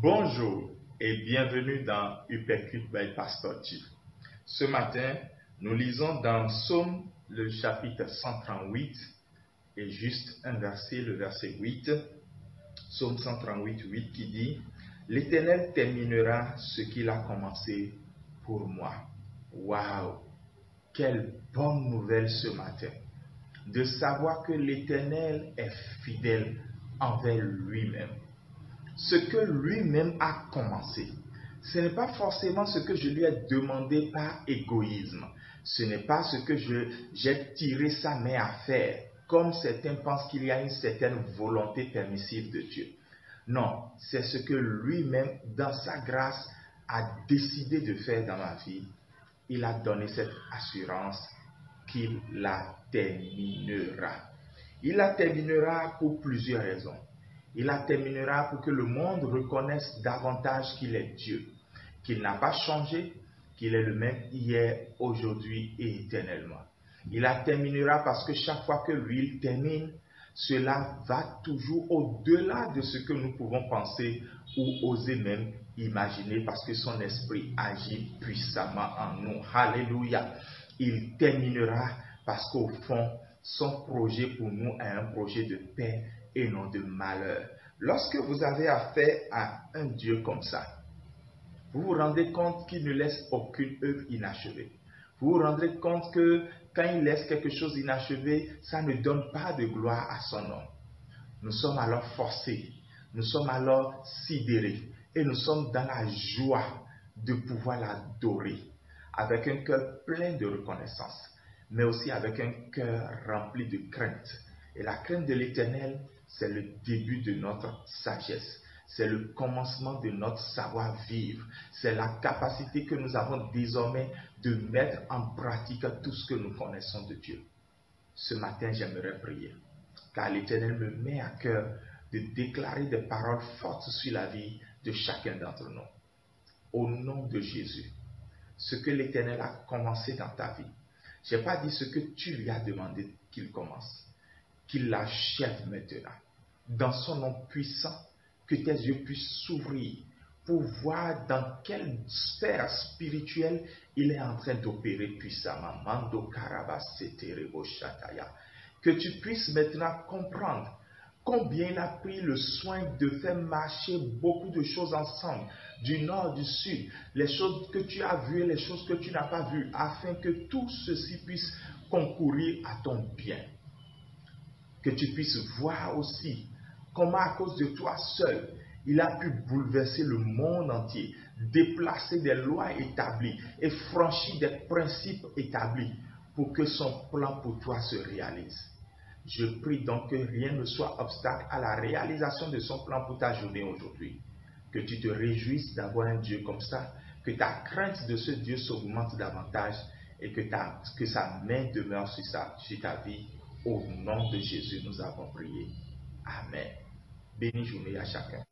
Bonjour et bienvenue dans Uppercut by Pastor T. Ce matin, nous lisons dans Psaume le chapitre 138 et juste un verset, le verset 8. Psaume 138, 8 qui dit « L'Éternel terminera ce qu'il a commencé pour moi. » Waouh! Quelle bonne nouvelle ce matin! De savoir que l'Éternel est fidèle envers lui-même. Ce que lui-même a commencé, ce n'est pas forcément ce que je lui ai demandé par égoïsme. Ce n'est pas ce que j'ai tiré sa main à faire, comme certains pensent qu'il y a une certaine volonté permissive de Dieu. Non, c'est ce que lui-même, dans sa grâce, a décidé de faire dans ma vie. Il a donné cette assurance qu'il la terminera. Il la terminera pour plusieurs raisons. Il la terminera pour que le monde reconnaisse davantage qu'il est Dieu, qu'il n'a pas changé, qu'il est le même hier, aujourd'hui et éternellement. Il la terminera parce que chaque fois que lui il termine, cela va toujours au-delà de ce que nous pouvons penser ou oser même imaginer parce que son esprit agit puissamment en nous. Alléluia. Il terminera parce qu'au fond, son projet pour nous est un projet de paix et non de malheur. Lorsque vous avez affaire à un Dieu comme ça, vous vous rendez compte qu'il ne laisse aucune œuvre inachevée. Vous vous rendez compte que quand il laisse quelque chose inachevé, ça ne donne pas de gloire à son nom. Nous sommes alors forcés, nous sommes alors sidérés et nous sommes dans la joie de pouvoir l'adorer avec un cœur plein de reconnaissance, mais aussi avec un cœur rempli de crainte. Et la crainte de l'Éternel, c'est le début de notre sagesse. C'est le commencement de notre savoir-vivre. C'est la capacité que nous avons désormais de mettre en pratique tout ce que nous connaissons de Dieu. Ce matin, j'aimerais prier, car l'Éternel me met à cœur de déclarer des paroles fortes sur la vie de chacun d'entre nous. Au nom de Jésus, ce que l'Éternel a commencé dans ta vie, je n'ai pas dit ce que tu lui as demandé qu'il commence, qu'il l'achève maintenant. Dans son nom puissant, que tes yeux puissent s'ouvrir pour voir dans quelle sphère spirituelle il est en train d'opérer puissamment. Mando Karabaseterebo Shataya. Que tu puisses maintenant comprendre combien il a pris le soin de faire marcher beaucoup de choses ensemble, du nord, du sud, les choses que tu as vues et les choses que tu n'as pas vues, afin que tout ceci puisse concourir à ton bien. Que tu puisses voir aussi comment à cause de toi seul, il a pu bouleverser le monde entier, déplacer des lois établies et franchir des principes établis pour que son plan pour toi se réalise. Je prie donc que rien ne soit obstacle à la réalisation de son plan pour ta journée aujourd'hui. Que tu te réjouisses d'avoir un Dieu comme ça, que ta crainte de ce Dieu s'augmente davantage et que sa main demeure sur ta vie. Au nom de Jésus, nous avons prié. Amen. Béni journée à chacun.